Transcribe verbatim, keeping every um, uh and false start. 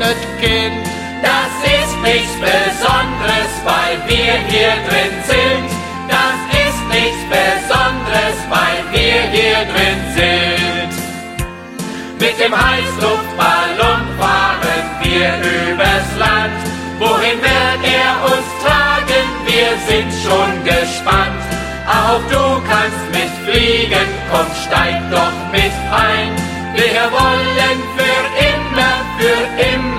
schönes Kind. Das ist nichts Besonderes, weil wir hier drin sind. Das ist nichts Besonderes, weil wir hier drin sind. Mit dem Heißluftballon fahren wir übers Land. Wohin wird er uns tragen? Wir sind schon gespannt. Auch du kannst mitfliegen, komm, steig doch mit ein. Wir wollen für immer, für immer